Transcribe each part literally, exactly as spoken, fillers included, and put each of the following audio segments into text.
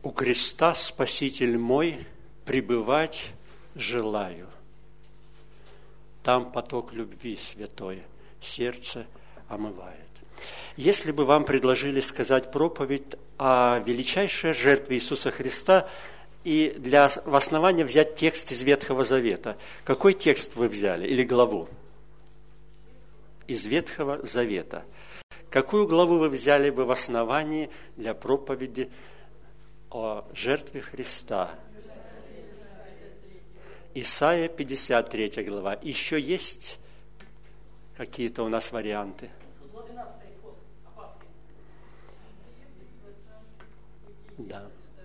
У креста, Спаситель мой, пребывать желаю. Там поток любви святой сердце омывает. Если бы вам предложили сказать проповедь о величайшей жертве Иисуса Христа и для в основания взять текст из Ветхого Завета, какой текст вы взяли или главу? Из Ветхого Завета. Какую главу вы взяли бы в основании для проповеди о жертве Христа? Исайя пятьдесят третья глава. Еще есть какие-то у нас варианты? Да.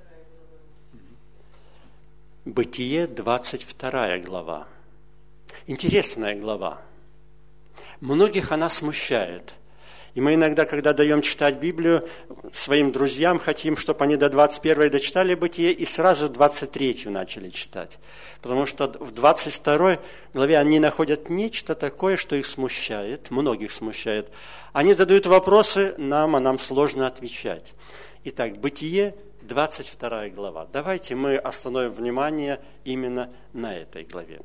Бытие, двадцать вторая глава. Интересная глава. Многих она смущает. И мы иногда, когда даем читать Библию, своим друзьям хотим, чтобы они до двадцать первой дочитали Бытие и сразу двадцать третью начали читать. Потому что в двадцать второй главе они находят нечто такое, что их смущает, многих смущает. Они задают вопросы нам, а нам сложно отвечать. Итак, Бытие, двадцать вторая глава. Давайте мы остановим внимание именно на этой главе.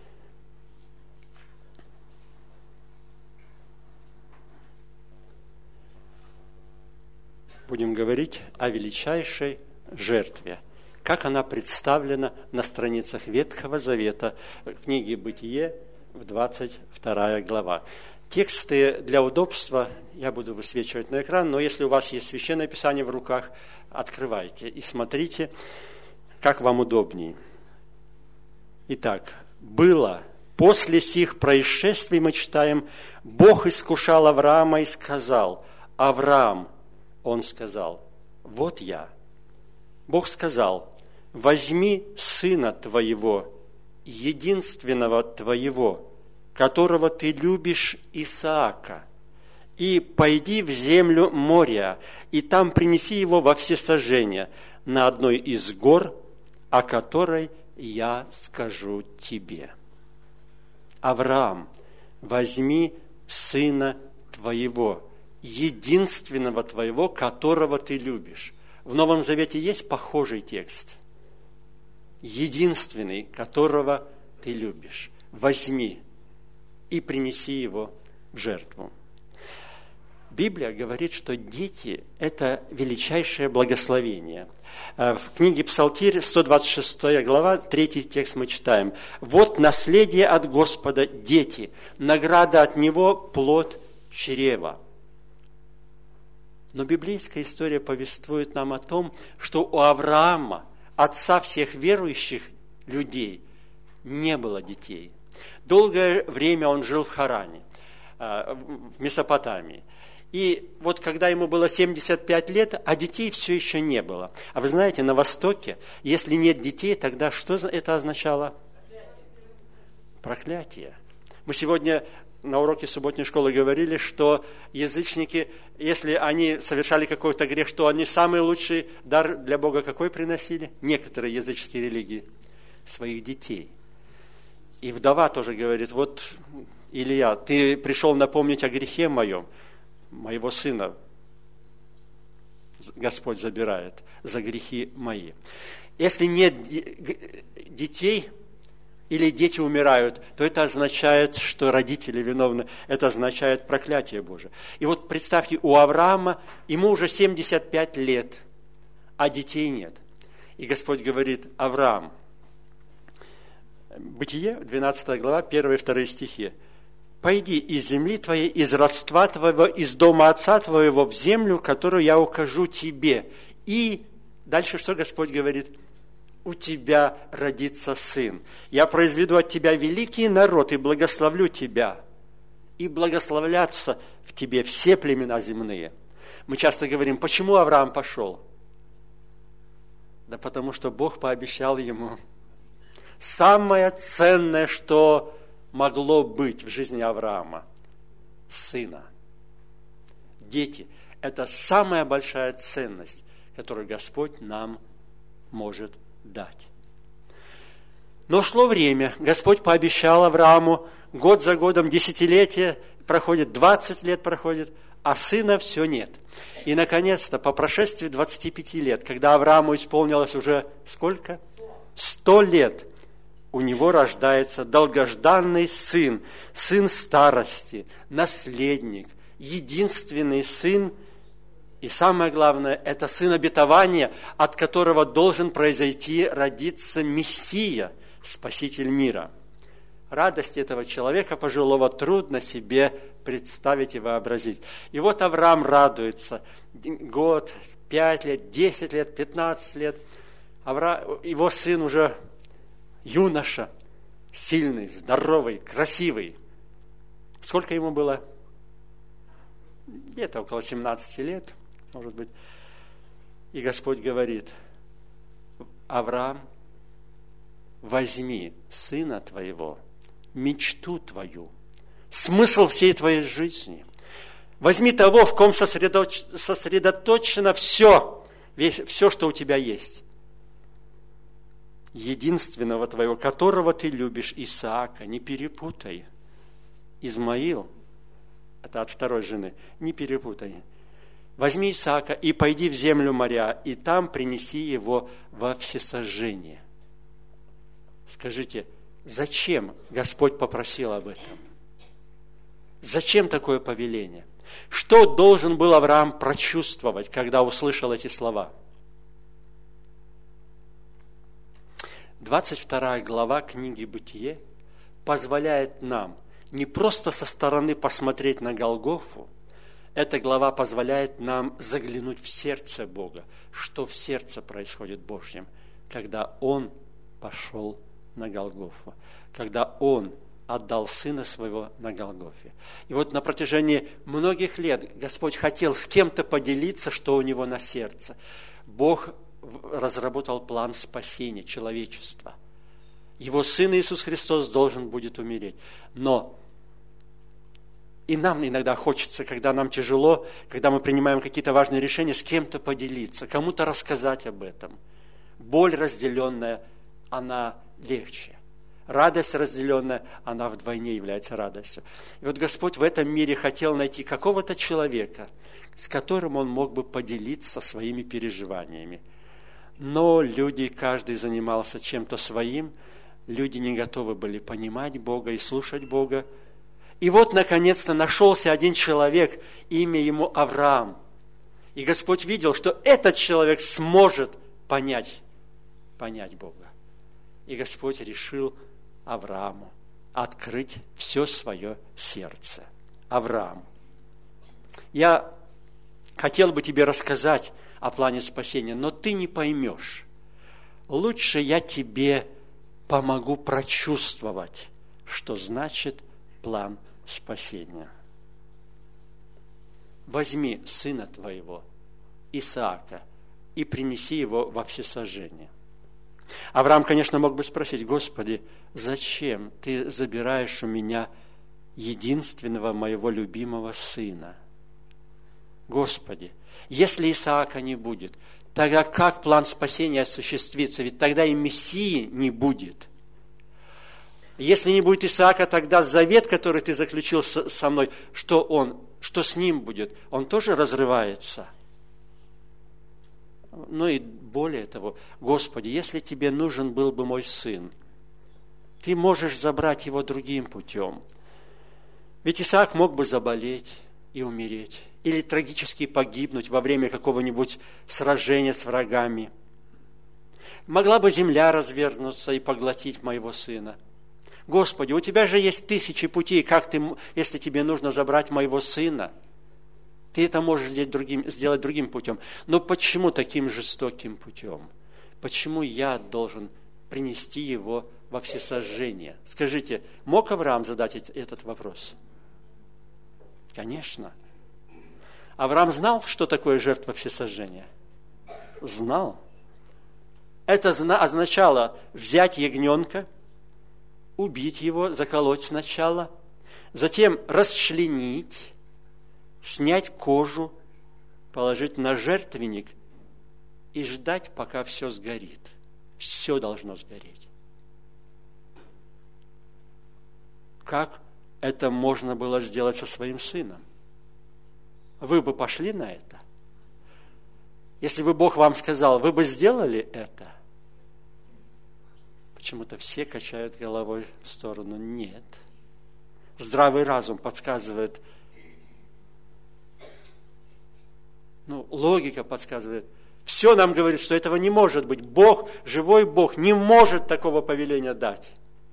Будем говорить о величайшей жертве. Как она представлена на страницах Ветхого Завета, в книге «Бытие», в двадцать вторая глава. Тексты для удобства я буду высвечивать на экран, но если у вас есть Священное Писание в руках, открывайте и смотрите, как вам удобней. Итак, было после сих происшествий, мы читаем, Бог искушал Авраама и сказал: Авраам, он сказал: вот я. Бог сказал: возьми сына твоего, единственного твоего, которого ты любишь, Исаака, и пойди в землю Мория, и там принеси его во всесожжение на одной из гор, о которой я скажу тебе. Авраам, возьми сына твоего, единственного твоего, которого ты любишь. В Новом Завете есть похожий текст. Единственный, которого ты любишь. Возьми и принеси его в жертву. Библия говорит, что дети – это величайшее благословение. В книге Псалтирь, сто двадцать шестая глава, третий текст мы читаем. «Вот наследие от Господа – дети, награда от Него – плод чрева». Но библейская история повествует нам о том, что у Авраама, отца всех верующих людей, не было детей. Долгое время он жил в Харане, в Месопотамии. И вот когда ему было семьдесят пять лет, а детей все еще не было. А вы знаете, на Востоке, если нет детей, тогда что это означало? Проклятие. Мы сегодня на уроке субботней школы говорили, что язычники, если они совершали какой-то грех, что они самый лучший дар для Бога какой приносили? Некоторые языческие религии. Своих детей. И вдова тоже говорит: вот, Илья, ты пришел напомнить о грехе моем, моего сына Господь забирает за грехи мои. Если нет детей, или дети умирают, то это означает, что родители виновны, это означает проклятие Божие. И вот представьте, у Авраама, ему уже семьдесят пять лет, а детей нет. И Господь говорит: Авраам, Бытие, двенадцатая глава, первые и вторые стихи. «Пойди из земли твоей, из родства твоего, из дома отца твоего в землю, которую я укажу тебе. И...» Дальше что Господь говорит? «У тебя родится сын. Я произведу от тебя великий народ и благословлю тебя. И благословлятся в тебе все племена земные». Мы часто говорим: почему Авраам пошел? Да потому что Бог пообещал ему самое ценное, что могло быть в жизни Авраама – сына. Дети – это самая большая ценность, которую Господь нам может дать. Но шло время, Господь пообещал Аврааму, год за годом, десятилетия проходит, двадцать лет проходит, а сына все нет. И, наконец-то, по прошествии двадцати пяти лет, когда Аврааму исполнилось уже сколько? Сто лет, у него рождается долгожданный сын, сын старости, наследник, единственный сын. И самое главное, это сын обетования, от которого должен произойти, родиться Мессия, Спаситель мира. Радость этого человека пожилого трудно себе представить и вообразить. И вот Авраам радуется. Год, пять лет, десять лет, пятнадцать лет. Авра... Его сын уже юноша, сильный, здоровый, красивый. Сколько ему было? Где-то около семнадцати лет, может быть. И Господь говорит: Авраам, возьми сына твоего, мечту твою, смысл всей твоей жизни. Возьми того, в ком сосредоточ... сосредоточено все, весь, все, что у тебя есть. Единственного твоего, которого ты любишь, Исаака, не перепутай. Измаил, это от второй жены, не перепутай. Возьми Исаака и пойди в землю моря, и там принеси его во всесожжение. Скажите, зачем Господь попросил об этом? Зачем такое повеление? Что должен был Авраам прочувствовать, когда услышал эти слова? двадцать вторая глава книги «Бытие» позволяет нам не просто со стороны посмотреть на Голгофу, эта глава позволяет нам заглянуть в сердце Бога, что в сердце происходит Божьем, когда Он пошел на Голгофу, когда Он отдал Сына Своего на Голгофе. И вот на протяжении многих лет Господь хотел с кем-то поделиться, что у Него на сердце. Бог разработал план спасения человечества. Его Сын Иисус Христос должен будет умереть. Но и нам иногда хочется, когда нам тяжело, когда мы принимаем какие-то важные решения, с кем-то поделиться, кому-то рассказать об этом. Боль разделенная, она легче. Радость разделенная, она вдвойне является радостью. И вот Господь в этом мире хотел найти какого-то человека, с которым Он мог бы поделиться своими переживаниями. Но люди, каждый занимался чем-то своим, люди не готовы были понимать Бога и слушать Бога. И вот, наконец-то, нашелся один человек, имя ему Авраам. И Господь видел, что этот человек сможет понять, понять Бога. И Господь решил Аврааму открыть все свое сердце. Авраам, я хотел бы тебе рассказать о плане спасения, но ты не поймешь. Лучше я тебе помогу прочувствовать, что значит план спасения. Возьми сына твоего, Исаака, и принеси его во всесожжение. Авраам, конечно, мог бы спросить: Господи, зачем ты забираешь у меня единственного моего любимого сына? Господи, если Исаака не будет, тогда как план спасения осуществится? Ведь тогда и Мессии не будет. Если не будет Исаака, тогда завет, который ты заключил со мной, что он, что с ним будет? Он тоже разрывается. Ну и более того, Господи, если тебе нужен был бы мой сын, ты можешь забрать его другим путем. Ведь Исаак мог бы заболеть и умереть, или трагически погибнуть во время какого-нибудь сражения с врагами. Могла бы земля развернуться и поглотить моего сына. Господи, у тебя же есть тысячи путей, как ты, если тебе нужно забрать моего сына, ты это можешь сделать другим, сделать другим путем. Но почему таким жестоким путем? Почему я должен принести его во всесожжение? Скажите, мог Авраам задать этот вопрос? Конечно. Авраам знал, что такое жертва всесожжения? Знал. Это означало взять ягненка, убить его, заколоть сначала, затем расчленить, снять кожу, положить на жертвенник и ждать, пока все сгорит. Все должно сгореть. Как это можно было сделать со своим сыном? вы бы пошли на это? Если бы Бог вам сказал, вы бы сделали это? Почему-то все качают головой в сторону «нет». Здравый разум подсказывает, ну, логика подсказывает, все нам говорит, что этого не может быть. Бог, живой Бог, не может такого повеления дать.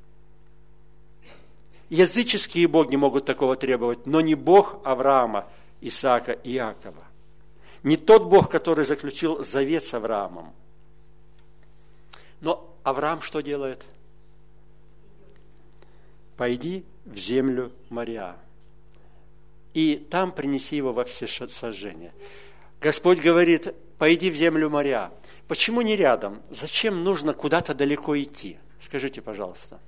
Языческие боги могут такого требовать, но не Бог Авраама, Исаака и Иакова. Не тот Бог, который заключил завет с Авраамом. Но Авраам что делает? Пойди в землю Мориа, и там принеси его во всесожжение. Господь говорит, пойди в землю Мориа. Почему не рядом? Зачем нужно куда-то далеко идти? Скажите, пожалуйста.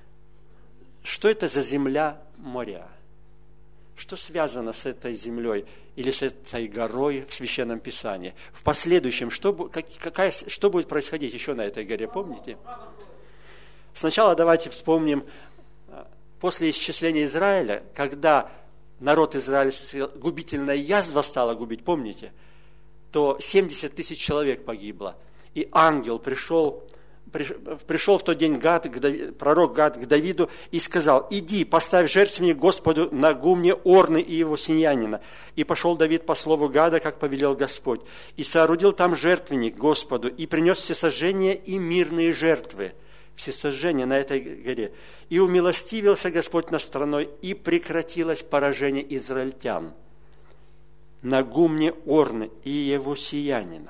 Что это за земля Мориа? Что связано с этой землей или с этой горой в Священном Писании? В последующем, что, какая, что будет происходить еще на этой горе, помните? Сначала давайте вспомним, после исчисления Израиля, когда народ израильский, губительная язва стала губить, помните? То семьдесят тысяч человек погибло. И ангел пришел, пришел в тот день Гад, пророк Гад к Давиду и сказал, иди, поставь жертвенник Господу на гумне Орны и его синьянина. И пошел Давид по слову Гада, как повелел Господь, и соорудил там жертвенник Господу, и принес всесожжения и мирные жертвы. Всесожжение на этой горе. И умилостивился Господь над страной, и прекратилось поражение израильтян на гумне Орны и его сиянина.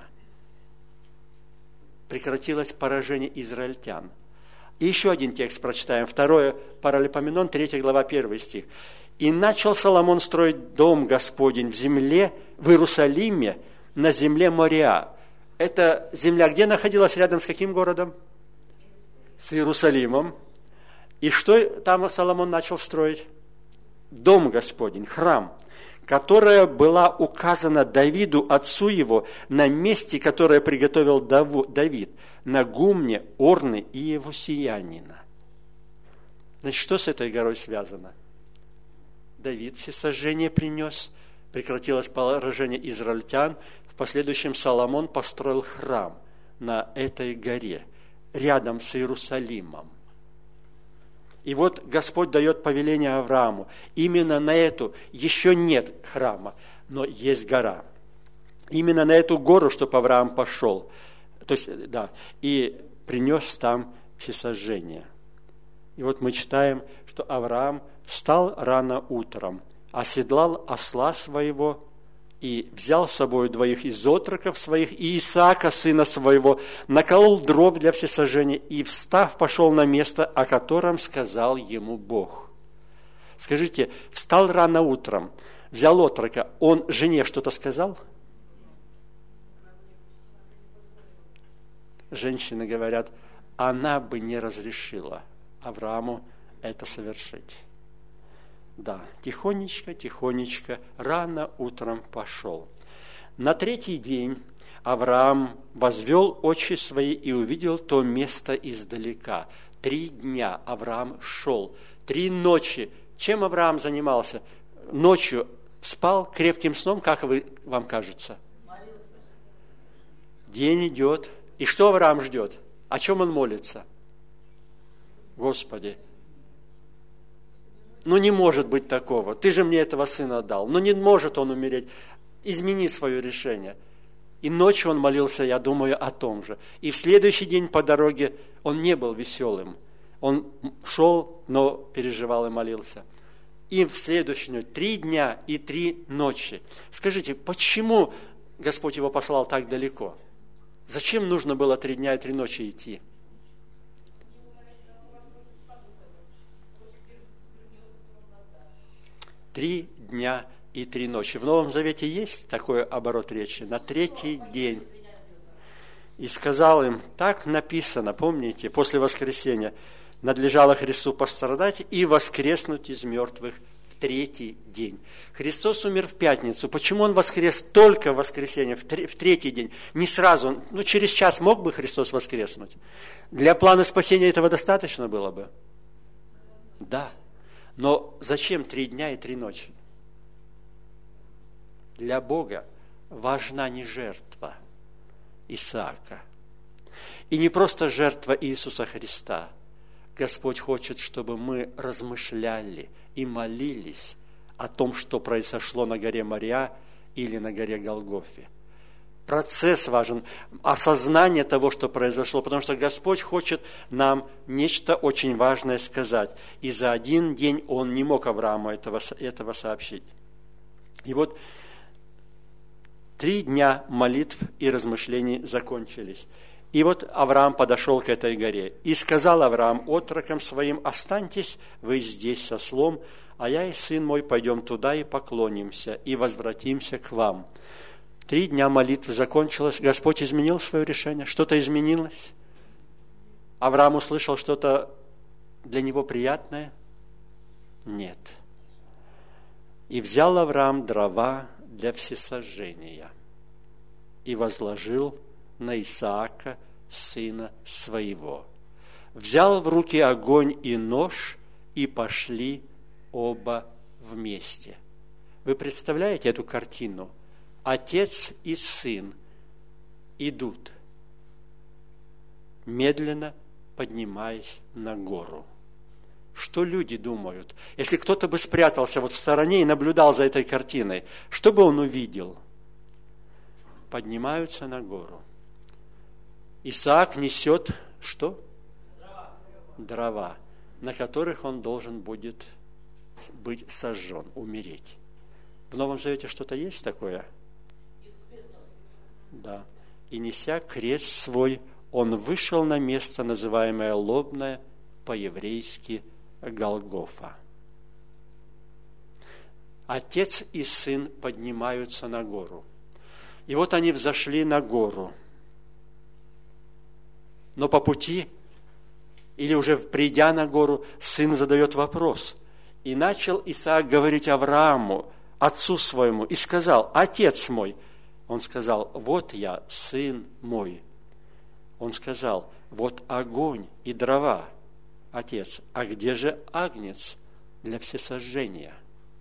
Прекратилось поражение израильтян. И еще один текст прочитаем. Второе, Паралипоменон, третья глава, первый стих. «И начал Соломон строить дом Господень в земле, в Иерусалиме, на земле Мориа». Эта земля где находилась, рядом с каким городом? С Иерусалимом. И что там Соломон начал строить? Дом Господень, храм, которая была указана Давиду, отцу его, на месте, которое приготовил Давид, на гумне Орны и его сиянина. Значит, что с этой горой связано? Давид всесожжение принес, прекратилось поражение израильтян, в последующем Соломон построил храм на этой горе, рядом с Иерусалимом. И вот Господь дает повеление Аврааму. Именно на эту, еще нет храма, но есть гора. Именно на эту гору, чтобы Авраам пошел. То есть, да, и принес там всесожжение. И вот мы читаем, что Авраам встал рано утром, оседлал осла своего, и взял с собой двоих из отроков своих и Исаака, сына своего, наколол дров для всесожжения и, встав, пошел на место, о котором сказал ему Бог. Скажите, встал рано утром, взял отрока, он жене что-то сказал? Женщины говорят, она бы не разрешила Аврааму это совершить. Да, тихонечко, тихонечко, рано утром пошел. На третий день Авраам возвел очи свои и увидел то место издалека. Три дня Авраам шел, три ночи. Чем Авраам занимался? Ночью спал крепким сном, как вы, вам кажется? День идет. И что Авраам ждет? О чем он молится? Господи, ну не может быть такого. Ты же мне этого сына дал. Ну не может он умереть. Измени свое решение. И ночью он молился, я думаю, о том же. И в следующий день по дороге он не был веселым. Он шел, но переживал и молился. И в следующий день три дня и три ночи. Скажите, почему Господь его послал так далеко? Зачем нужно было три дня и три ночи идти? Три дня и три ночи. В Новом Завете есть такой оборот речи. На третий день. И сказал им, так написано, помните, после воскресения, надлежало Христу пострадать и воскреснуть из мертвых в третий день. Христос умер в пятницу. Почему Он воскрес только в воскресенье, в третий день? Не сразу, ну через час мог бы Христос воскреснуть? Для плана спасения этого достаточно было бы? Да. Но зачем три дня и три ночи? Для Бога важна не жертва Исаака. И не просто жертва Иисуса Христа. Господь хочет, чтобы мы размышляли и молились о том, что произошло на горе Мория или на горе Голгофе. Процесс важен, осознание того, что произошло, потому что Господь хочет нам нечто очень важное сказать. И за один день Он не мог Аврааму этого, этого сообщить. И вот три дня молитв и размышлений закончились. И вот Авраам подошел к этой горе. И сказал Авраам отрокам своим: останьтесь вы здесь со ослом, а я и сын мой пойдем туда и поклонимся, и возвратимся к вам. Три дня молитвы закончилось. Господь изменил свое решение. Что-то изменилось. Авраам услышал что-то для него приятное? Нет. И взял Авраам дрова для всесожжения и возложил на Исаака, сына своего. Взял в руки огонь и нож, и пошли оба вместе. Вы представляете эту картину? Отец и сын идут, медленно поднимаясь на гору. Что люди думают? Если кто-то бы спрятался вот в стороне и наблюдал за этой картиной, что бы он увидел? Поднимаются на гору. Исаак несет что? Дрова. Дрова, на которых он должен будет быть сожжен, умереть. В Новом Завете что-то есть такое? Да. И неся крест свой, он вышел на место, называемое Лобное, по-еврейски Голгофа. Отец и сын поднимаются на гору. И вот они взошли на гору. Но по пути, или уже придя на гору, сын задает вопрос. И начал Исаак говорить Аврааму, отцу своему, и сказал: отец мой. Он сказал: вот я, сын мой. Он сказал: вот огонь и дрова, отец, а где же агнец для всесожжения?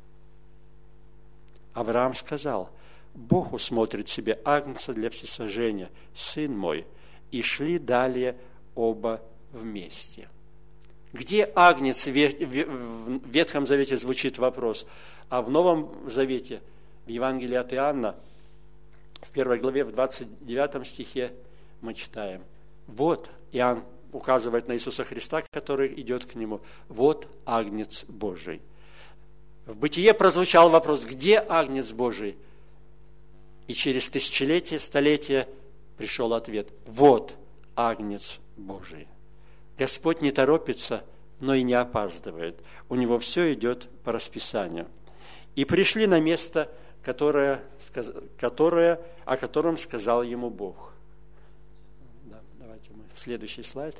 Авраам сказал: Бог усмотрит себе агнца для всесожжения, сын мой. И шли далее оба вместе. Где агнец? В Ветхом Завете звучит вопрос, а в Новом Завете, в Евангелии от Иоанна, в первой главе, в двадцать девятом стихе мы читаем: вот, Иоанн указывает на Иисуса Христа, который идет к нему, вот агнец Божий. В Бытие прозвучал вопрос: где агнец Божий? И через тысячелетия, столетия пришел ответ: вот агнец Божий. Господь не торопится, но и не опаздывает. У него все идет по расписанию. И пришли на место, которое, которое, о котором сказал ему Бог. Да, давайте мы следующий слайд.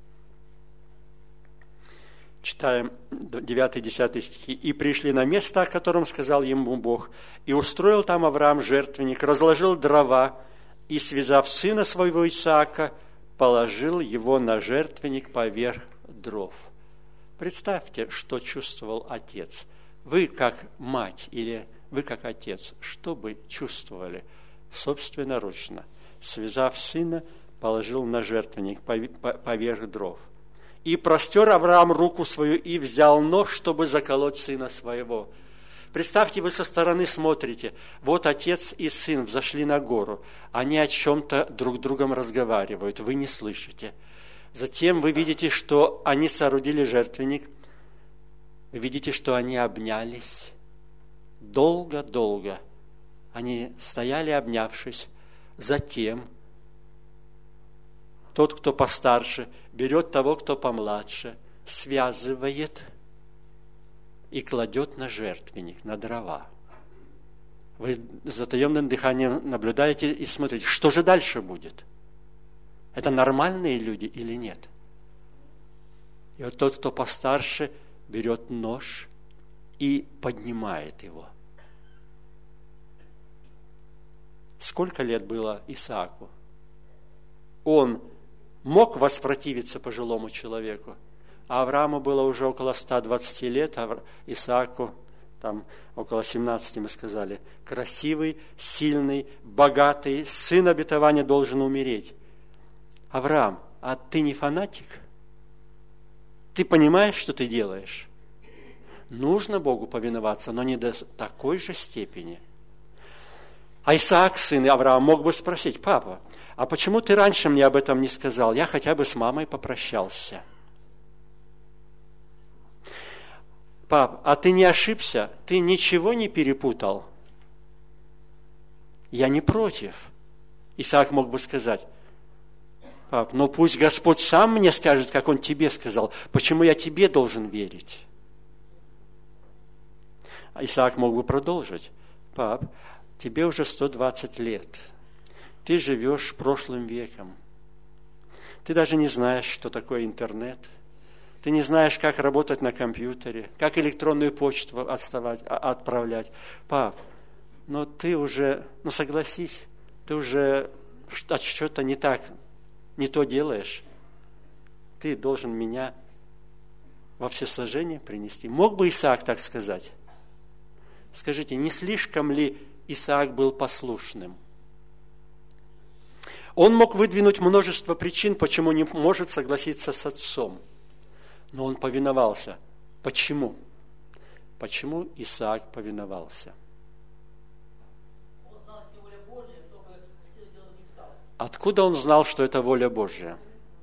Читаем девятый-десятый стихи. «И пришли на место, о котором сказал ему Бог, и устроил там Авраам жертвенник, разложил дрова, и, связав сына своего Исаака, положил его на жертвенник поверх дров». Представьте, что чувствовал отец. Вы, как мать, или вы, как отец, что бы чувствовали? Собственноручно. Связав сына, положил на жертвенник поверх дров. И простер Авраам руку свою и взял нож, чтобы заколоть сына своего. Представьте, вы со стороны смотрите. Вот отец и сын взошли на гору. Они о чем-то друг с другом разговаривают. Вы не слышите. Затем вы видите, что они соорудили жертвенник. Вы видите, что они обнялись. Долго-долго они стояли, обнявшись. Затем тот, кто постарше, берет того, кто помладше, связывает и кладет на жертвенник, на дрова. Вы с затаенным дыханием наблюдаете и смотрите, что же дальше будет? Это нормальные люди или нет? И вот тот, кто постарше, берет нож и поднимает его. Сколько лет было Исааку? Он мог воспротивиться пожилому человеку, а Аврааму было уже около ста двадцати лет, а Исааку там около семнадцати мы сказали, красивый, сильный, богатый, сын обетования должен умереть. Авраам, а ты не фанатик? Ты понимаешь, что ты делаешь? Нужно Богу повиноваться, но не до такой же степени. А Исаак, сын Авраама, мог бы спросить: папа, а почему ты раньше мне об этом не сказал? Я хотя бы с мамой попрощался. Пап, а ты не ошибся? Ты ничего не перепутал? Я не против. Исаак мог бы сказать: пап, ну пусть Господь сам мне скажет, как Он тебе сказал. Почему я тебе должен верить? А Исаак мог бы продолжить: пап, тебе уже сто двадцать лет. Ты живешь прошлым веком. Ты даже не знаешь, что такое интернет. Ты не знаешь, как работать на компьютере, как электронную почту отставать, отправлять. Пап, но ты уже, ну согласись, ты уже что-то не так, не то делаешь. Ты должен меня во всесожжение принести. Мог бы Исаак так сказать? Скажите, не слишком ли Исаак был послушным? Он мог выдвинуть множество причин, почему не может согласиться с отцом. Но он повиновался. Почему? Почему Исаак повиновался? Откуда он знал, что это воля Божья?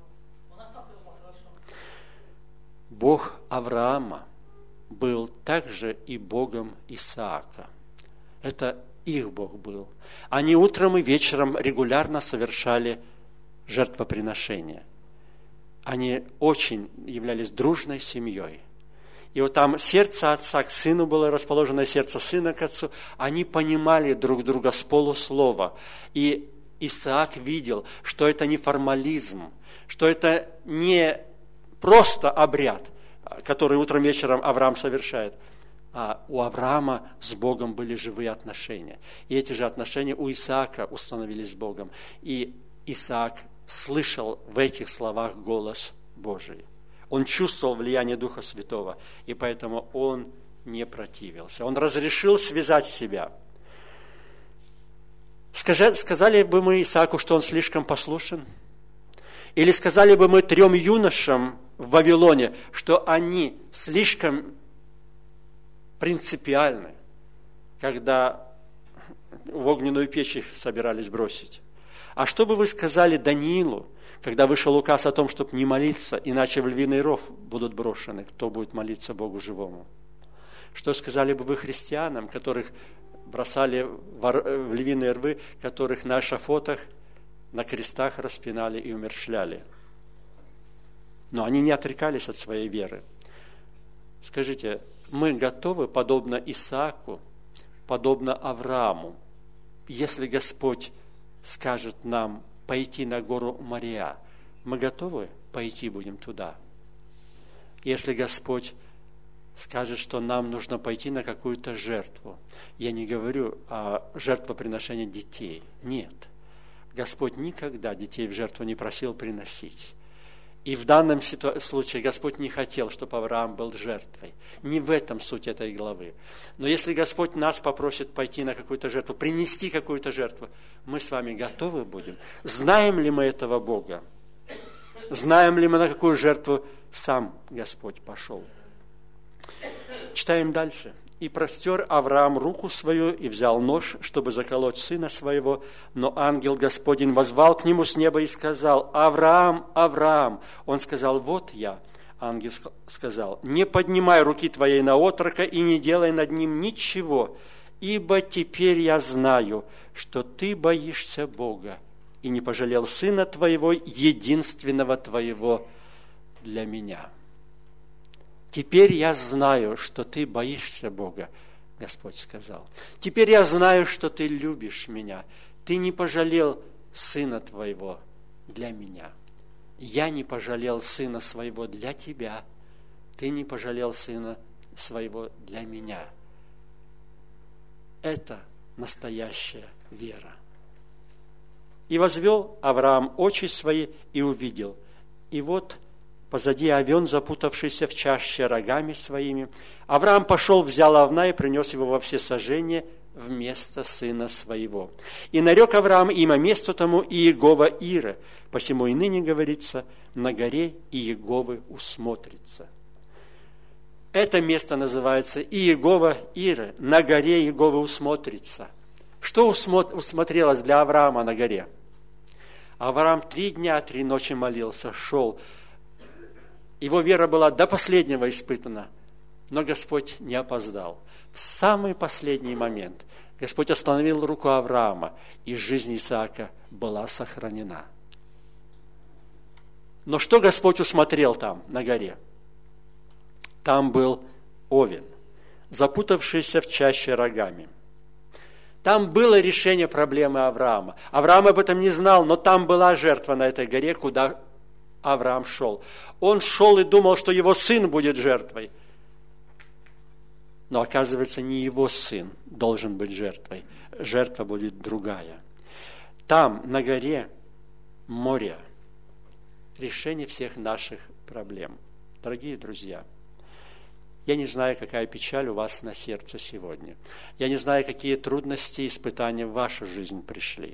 Бог Авраама был также и Богом Исаака. Это их Бог был. Они утром и вечером регулярно совершали жертвоприношения. Они очень являлись дружной семьей. И вот там сердце отца к сыну было расположено, сердце сына к отцу. Они понимали друг друга с полуслова. И Исаак видел, что это не формализм, что это не просто обряд, который утром вечером Авраам совершает, а у Авраама с Богом были живые отношения. И эти же отношения у Исаака установились с Богом. И Исаак слышал в этих словах голос Божий. Он чувствовал влияние Духа Святого, и поэтому он не противился. Он разрешил связать себя. Сказали бы мы Исааку, что он слишком послушен? Или сказали бы мы трем юношам в Вавилоне, что они слишком принципиальны, когда в огненную печь их собирались бросить? А что бы вы сказали Даниилу, когда вышел указ о том, чтобы не молиться, иначе в львиный ров будут брошены, кто будет молиться Богу живому? Что сказали бы вы христианам, которых бросали в львиные рвы, которых на эшафотах, на крестах распинали и умерщвляли? Но они не отрекались от своей веры. Скажите, мы готовы, подобно Исааку, подобно Аврааму, если Господь скажет нам пойти на гору Мория, мы готовы пойти будем туда? Если Господь скажет, что нам нужно пойти на какую-то жертву, я не говорю о жертвоприношении детей. Нет. Господь никогда детей в жертву не просил приносить. И в данном случае Господь не хотел, чтобы Авраам был жертвой. Не в этом суть этой главы. Но если Господь нас попросит пойти на какую-то жертву, принести какую-то жертву, мы с вами готовы будем? Знаем ли мы этого Бога? Знаем ли мы, на какую жертву сам Господь пошел? Читаем дальше. «И простер Авраам руку свою, и взял нож, чтобы заколоть сына своего. Но ангел Господень воззвал к нему с неба и сказал: Авраам, Авраам! Он сказал: вот я. Ангел сказал: не поднимай руки твоей на отрока и не делай над ним ничего, ибо теперь я знаю, что ты боишься Бога и не пожалел сына твоего, единственного твоего, для меня». Теперь я знаю, что ты боишься Бога, Господь сказал. Теперь я знаю, что ты любишь меня. Ты не пожалел сына твоего для меня. Я не пожалел сына своего для тебя. Ты не пожалел сына своего для меня. Это настоящая вера. И возвел Авраам очи свои и увидел. И вот позади овен, запутавшийся в чаще рогами своими. Авраам пошел, взял овна и принес его во всесожжение вместо сына своего. И нарек Авраам имя месту тому Иегова Ире, посему и ныне говорится, на горе Иеговы усмотрится. Это место называется Иегова Ире, на горе Иеговы усмотрится. Что усмотрелось для Авраама на горе? Авраам три дня, три ночи молился, шел. Его вера была до последнего испытана, но Господь не опоздал. В самый последний момент Господь остановил руку Авраама, и жизнь Исаака была сохранена. Но что Господь усмотрел там, на горе? Там был овен, запутавшийся в чаще рогами. Там было решение проблемы Авраама. Авраам об этом не знал, но там была жертва на этой горе, куда Авраам шел. Он шел и думал, что его сын будет жертвой. Но оказывается, не его сын должен быть жертвой. Жертва будет другая. Там, на горе, море, решение всех наших проблем. Дорогие друзья, я не знаю, какая печаль у вас на сердце сегодня. Я не знаю, какие трудности и испытания в вашу жизнь пришли.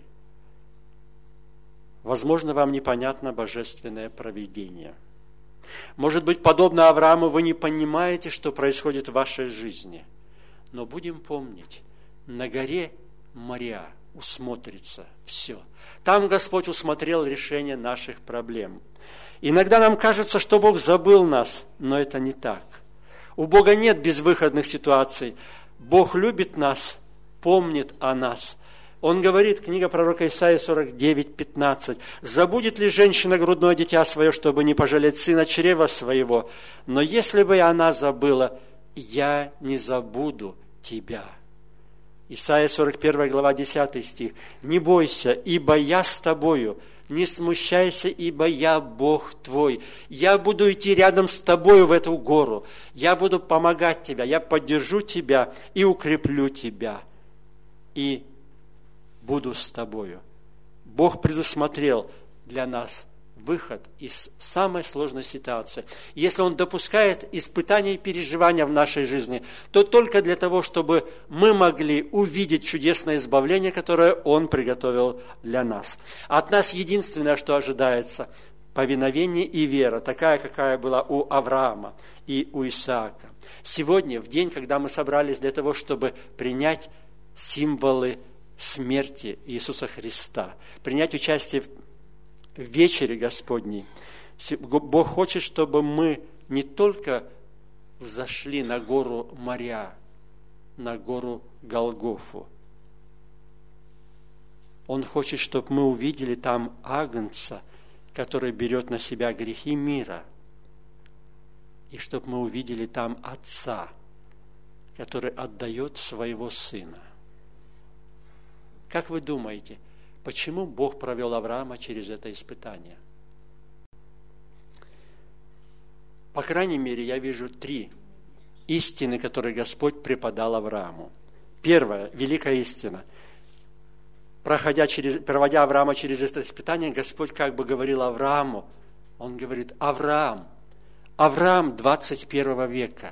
Возможно, вам непонятно божественное провидение. Может быть, подобно Аврааму, вы не понимаете, что происходит в вашей жизни. Но будем помнить, на горе Мория усмотрится все. Там Господь усмотрел решение наших проблем. Иногда нам кажется, что Бог забыл нас, но это не так. У Бога нет безвыходных ситуаций. Бог любит нас, помнит о нас. Он говорит, книга пророка Исаии сорок девять пятнадцать, «Забудет ли женщина грудное дитя свое, чтобы не пожалеть сына чрева своего? Но если бы она забыла, я не забуду тебя». Исайя сорок первая глава, десятый стих. «Не бойся, ибо я с тобою, не смущайся, ибо я Бог твой. Я буду идти рядом с тобою в эту гору. Я буду помогать тебе, я поддержу тебя и укреплю тебя. И буду с тобою». Бог предусмотрел для нас выход из самой сложной ситуации. Если Он допускает испытания и переживания в нашей жизни, то только для того, чтобы мы могли увидеть чудесное избавление, которое Он приготовил для нас. От нас единственное, что ожидается – повиновение и вера, такая, какая была у Авраама и у Исаака. Сегодня, в день, когда мы собрались для того, чтобы принять символы смерти Иисуса Христа, принять участие в в вечере Господней, Бог хочет, чтобы мы не только взошли на гору Мория, на гору Голгофу. Он хочет, чтобы мы увидели там Агнца, который берет на себя грехи мира, и чтобы мы увидели там Отца, который отдает своего Сына. Как вы думаете, почему Бог провел Авраама через это испытание? По крайней мере, я вижу три истины, которые Господь преподал Аврааму. Первая, великая истина. Проходя через, проводя Авраама через это испытание, Господь как бы говорил Аврааму, Он говорит: Авраам, Авраам двадцать первого века,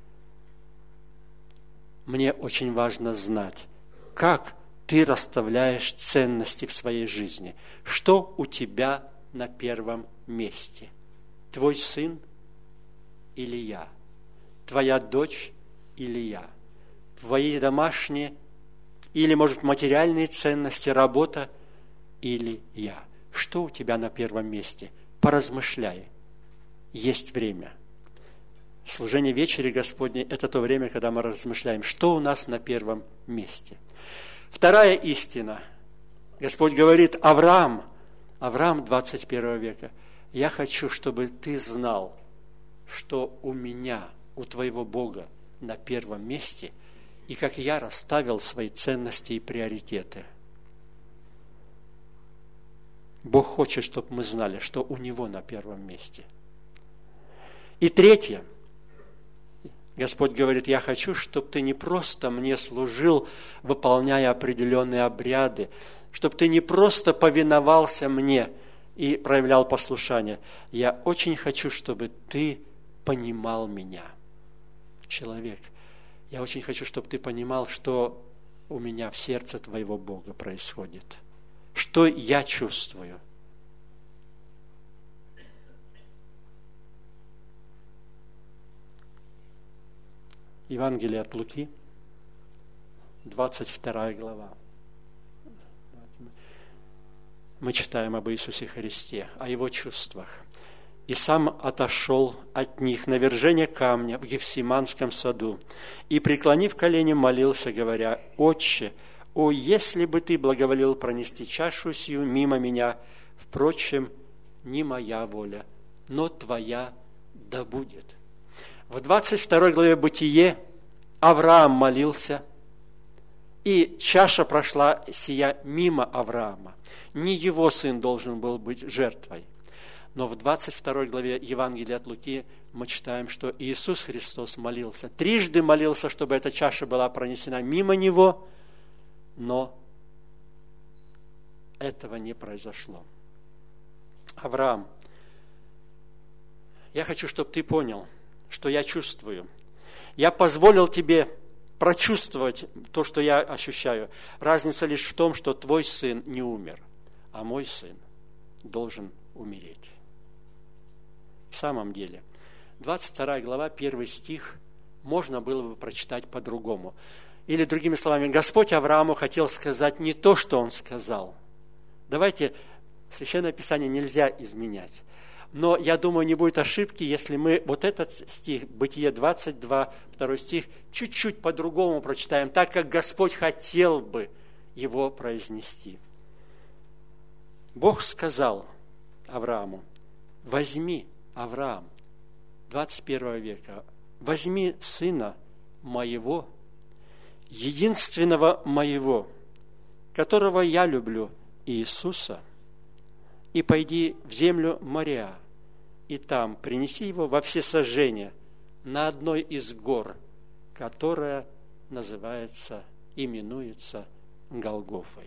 мне очень важно знать, как ты расставляешь ценности в своей жизни. Что у тебя на первом месте? Твой сын или я? Твоя дочь или я? Твои домашние или, может, материальные ценности, работа или я? Что у тебя на первом месте? Поразмышляй. Есть время. Служение вечери Господней – это то время, когда мы размышляем, что у нас на первом месте. Вторая истина. Господь говорит: Авраам, Авраам двадцать первого века, я хочу, чтобы ты знал, что у меня, у твоего Бога на первом месте, и как я расставил свои ценности и приоритеты. Бог хочет, чтобы мы знали, что у Него на первом месте. И третье. Господь говорит: я хочу, чтобы ты не просто мне служил, выполняя определенные обряды, чтобы ты не просто повиновался мне, и проявлял послушание. Я очень хочу, чтобы ты понимал меня, человек. Я очень хочу, чтобы ты понимал, что у меня в сердце твоего Бога происходит, что я чувствую. Евангелие от Луки, двадцать вторая глава. Мы читаем об Иисусе Христе, о Его чувствах. «И сам отошел от них на вержение камня в Гефсиманском саду, и, преклонив колени, молился, говоря: Отче, о, если бы Ты благоволил пронести чашу сию мимо меня, впрочем, не моя воля, но Твоя да будет». В двадцать второй главе Бытие Авраам молился, и чаша прошла сия мимо Авраама. Не его сын должен был быть жертвой. Но в двадцать второй главе Евангелия от Луки мы читаем, что Иисус Христос молился. Трижды молился, чтобы эта чаша была пронесена мимо Него, но этого не произошло. Авраам, я хочу, чтобы ты понял, что я чувствую. Я позволил тебе прочувствовать то, что я ощущаю. Разница лишь в том, что твой сын не умер, а мой сын должен умереть. В самом деле, двадцать вторая глава, первый стих можно было бы прочитать по-другому. Или, другими словами, Господь Аврааму хотел сказать не то, что Он сказал. Давайте, Священное Писание нельзя изменять. Но, я думаю, не будет ошибки, если мы вот этот стих, Бытие двадцать два, второй стих, чуть-чуть по-другому прочитаем, так как Господь хотел бы его произнести. Бог сказал Аврааму: возьми, Авраам, двадцать первого века, возьми сына моего, единственного моего, которого я люблю, Иисуса, и пойди в землю Мориа, и там принеси его во всесожжение на одной из гор, которая называется, именуется Голгофой.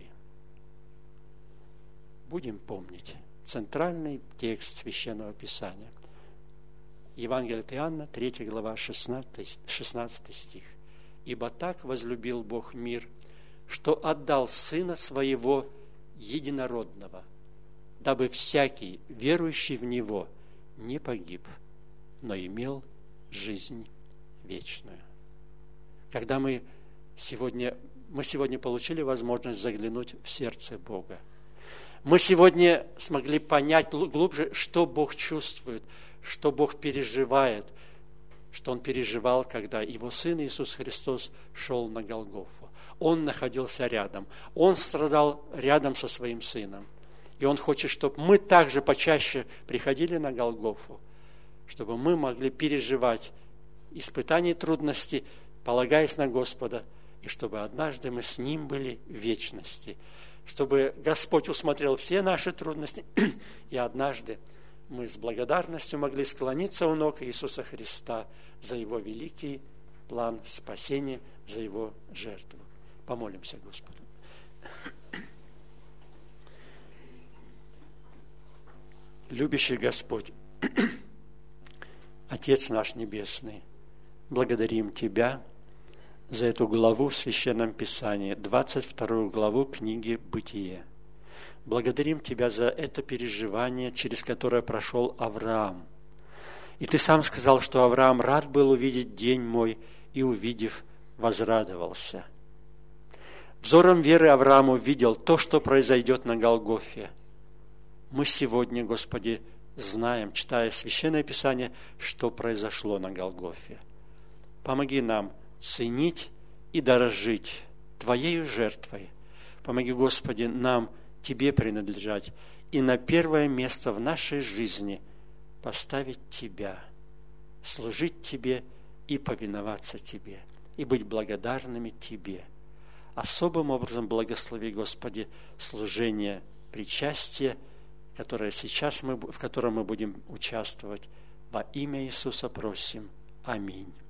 Будем помнить центральный текст Священного Писания. Евангелие от Иоанна, третья глава, шестнадцатый стих. «Ибо так возлюбил Бог мир, что отдал Сына Своего Единородного, дабы всякий, верующий в Него, не погиб, но имел жизнь вечную». Когда мы сегодня, мы сегодня получили возможность заглянуть в сердце Бога, мы сегодня смогли понять глубже, что Бог чувствует, что Бог переживает, что Он переживал, когда Его Сын Иисус Христос шел на Голгофу. Он находился рядом, Он страдал рядом со Своим Сыном. И Он хочет, чтобы мы также почаще приходили на Голгофу, чтобы мы могли переживать испытания и трудности, полагаясь на Господа, и чтобы однажды мы с Ним были в вечности, чтобы Господь усмотрел все наши трудности, и однажды мы с благодарностью могли склониться у ног Иисуса Христа за Его великий план спасения, за Его жертву. Помолимся Господу. Любящий Господь, Отец наш Небесный, благодарим Тебя за эту главу в Священном Писании, двадцать вторую главу книги «Бытие». Благодарим Тебя за это переживание, через которое прошел Авраам. И Ты сам сказал, что Авраам рад был увидеть день мой, и, увидев, возрадовался. Взором веры Авраам увидел то, что произойдет на Голгофе. Мы сегодня, Господи, знаем, читая Священное Писание, что произошло на Голгофе. Помоги нам ценить и дорожить Твоею жертвой. Помоги, Господи, нам Тебе принадлежать и на первое место в нашей жизни поставить Тебя, служить Тебе и повиноваться Тебе, и быть благодарными Тебе. Особым образом благослови, Господи, служение причастия, которое сейчас мы, в котором мы будем участвовать. Во имя Иисуса просим. Аминь.